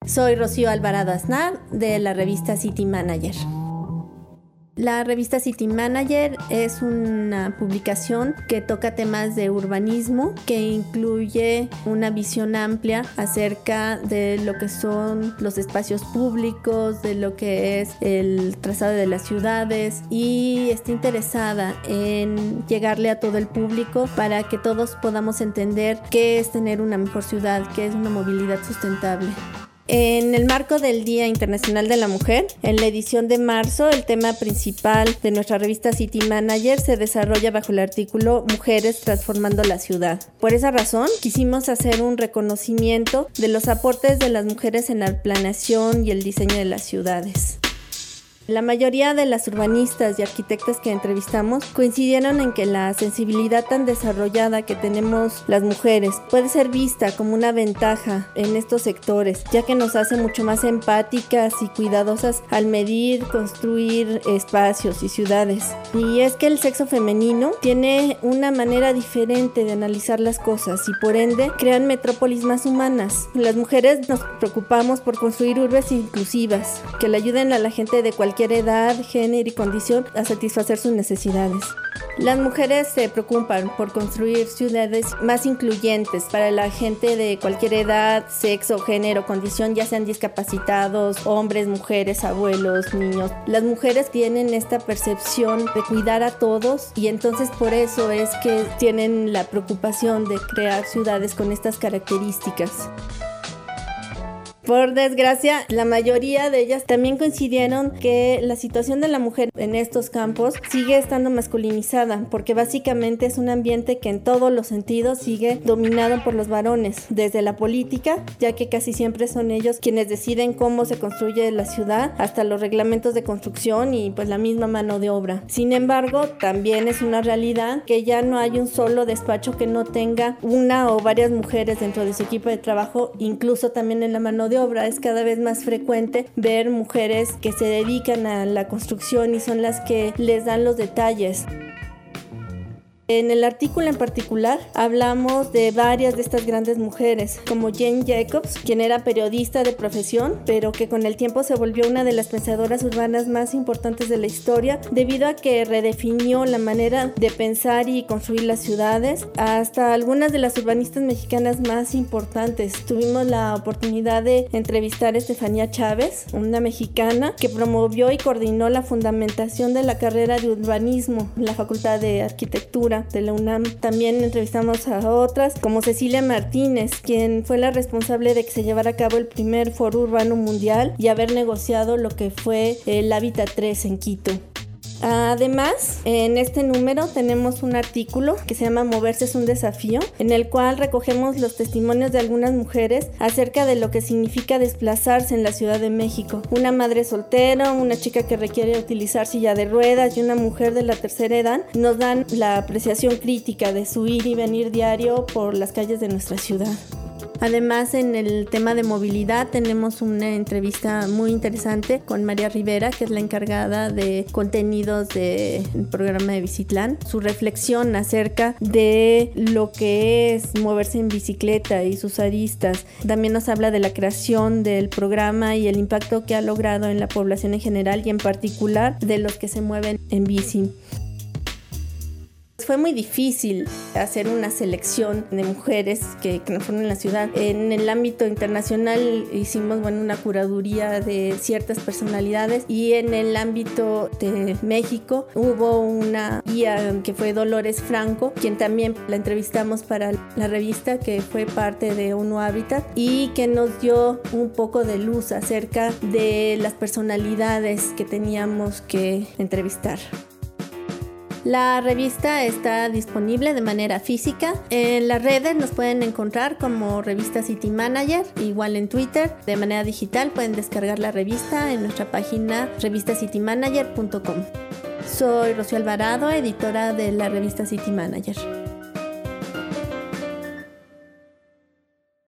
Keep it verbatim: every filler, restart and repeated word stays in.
Soy Rocío Alvarado Aznar de la revista City Manager. La revista City Manager es una publicación que toca temas de urbanismo, que incluye una visión amplia acerca de lo que son los espacios públicos, de lo que es el trazado de las ciudades, y está interesada en llegarle a todo el público para que todos podamos entender qué es tener una mejor ciudad, qué es una movilidad sustentable. En el marco del Día Internacional de la Mujer, en la edición de marzo, el tema principal de nuestra revista City Manager se desarrolla bajo el artículo Mujeres transformando la ciudad. Por esa razón, quisimos hacer un reconocimiento de los aportes de las mujeres en la planeación y el diseño de las ciudades. La mayoría de las urbanistas y arquitectas que entrevistamos coincidieron en que la sensibilidad tan desarrollada que tenemos las mujeres puede ser vista como una ventaja en estos sectores, ya que nos hace mucho más empáticas y cuidadosas al medir, construir espacios y ciudades. Y es que el sexo femenino tiene una manera diferente de analizar las cosas y por ende crean metrópolis más humanas. Las mujeres nos preocupamos por construir urbes inclusivas que le ayuden a la gente de cualquier edad, género y condición a satisfacer sus necesidades. Las mujeres se preocupan por construir ciudades más incluyentes para la gente de cualquier edad, sexo, género, condición, ya sean discapacitados, hombres, mujeres, abuelos, niños. Las mujeres tienen esta percepción de cuidar a todos y entonces por eso es que tienen la preocupación de crear ciudades con estas características. Por desgracia, la mayoría de ellas también coincidieron que la situación de la mujer en estos campos sigue estando masculinizada, porque básicamente es un ambiente que en todos los sentidos sigue dominado por los varones, desde la política, ya que casi siempre son ellos quienes deciden cómo se construye la ciudad, hasta los reglamentos de construcción y pues la misma mano de obra. Sin embargo, también es una realidad que ya no hay un solo despacho que no tenga una o varias mujeres dentro de su equipo de trabajo, incluso también en la mano de obra. Es cada vez más frecuente ver mujeres que se dedican a la construcción y son las que les dan los detalles. En el artículo en particular hablamos de varias de estas grandes mujeres, como Jane Jacobs, quien era periodista de profesión, pero que con el tiempo se volvió una de las pensadoras urbanas más importantes de la historia, debido a que redefinió la manera de pensar y construir las ciudades, hasta algunas de las urbanistas mexicanas más importantes. Tuvimos la oportunidad de entrevistar a Estefanía Chávez, una mexicana que promovió y coordinó la fundamentación de la carrera de urbanismo en la Facultad de Arquitectura de la UNAM. También entrevistamos a otras como Cecilia Martínez, quien fue la responsable de que se llevara a cabo el primer foro urbano mundial y haber negociado lo que fue el Hábitat tres en Quito. Además, en este número tenemos un artículo que se llama Moverse es un desafío, en el cual recogemos los testimonios de algunas mujeres acerca de lo que significa desplazarse en la Ciudad de México. Una madre soltera, una chica que requiere utilizar silla de ruedas y una mujer de la tercera edad nos dan la apreciación crítica de su ir y venir diario por las calles de nuestra ciudad. Además, en el tema de movilidad tenemos una entrevista muy interesante con María Rivera, que es la encargada de contenidos del programa de Bicitlán. Su reflexión acerca de lo que es moverse en bicicleta y sus aristas. También nos habla de la creación del programa y el impacto que ha logrado en la población en general y en particular de los que se mueven en bici. Fue muy difícil hacer una selección de mujeres que, que no fueron en la ciudad. En el ámbito internacional hicimos bueno, una curaduría de ciertas personalidades y en el ámbito de México hubo una guía que fue Dolores Franco, quien también la entrevistamos para la revista, que fue parte de UNO Hábitat y que nos dio un poco de luz acerca de las personalidades que teníamos que entrevistar. La revista está disponible de manera física. En las redes nos pueden encontrar como revista City Manager, igual en Twitter. De manera digital pueden descargar la revista en nuestra página revista city manager punto com. Soy Rocío Alvarado, editora de la revista City Manager.